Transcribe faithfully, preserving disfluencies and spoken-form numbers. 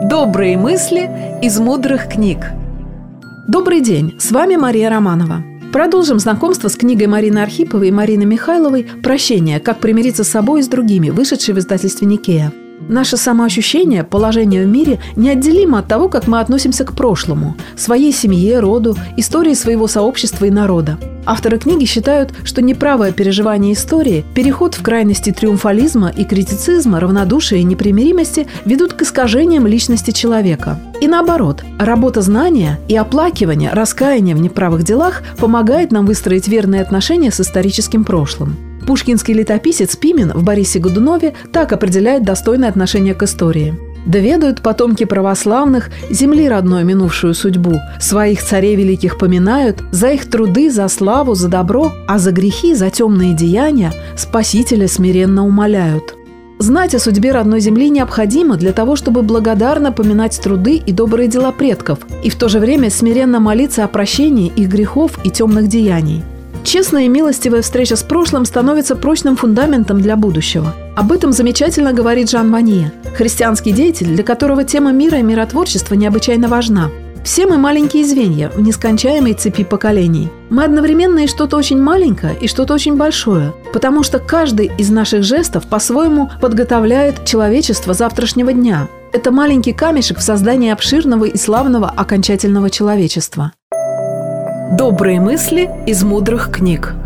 Добрые мысли из мудрых книг. Добрый день, с вами Мария Романова. Продолжим знакомство с книгой Марины Архиповой и Марины Михайловой «Прощение. Как примириться с собой и с другими», вышедшей в издательстве Никея. Наше самоощущение, положение в мире неотделимо от того, как мы относимся к прошлому, своей семье, роду, истории своего сообщества и народа. Авторы книги считают, что неправое переживание истории, переход в крайности триумфализма и критицизма, равнодушия и непримиримости ведут к искажениям личности человека. И наоборот, работа знания и оплакивание, раскаяние в неправых делах помогает нам выстроить верные отношения с историческим прошлым. Пушкинский летописец Пимен в Борисе Годунове так определяет достойное отношение к истории. «Да ведают потомки православных земли родной минувшую судьбу, своих царей великих поминают, за их труды, за славу, за добро, а за грехи, за темные деяния Спасителя смиренно умоляют». Знать о судьбе родной земли необходимо для того, чтобы благодарно поминать труды и добрые дела предков, и в то же время смиренно молиться о прощении их грехов и темных деяний. Честная и милостивая встреча с прошлым становится прочным фундаментом для будущего. Об этом замечательно говорит Жан Монье, христианский деятель, для которого тема мира и миротворчества необычайно важна. Все мы маленькие звенья в нескончаемой цепи поколений. Мы одновременно и что-то очень маленькое, и что-то очень большое, потому что каждый из наших жестов по-своему подготовляет человечество завтрашнего дня. Это маленький камешек в создании обширного и славного окончательного человечества. Добрые мысли из мудрых книг.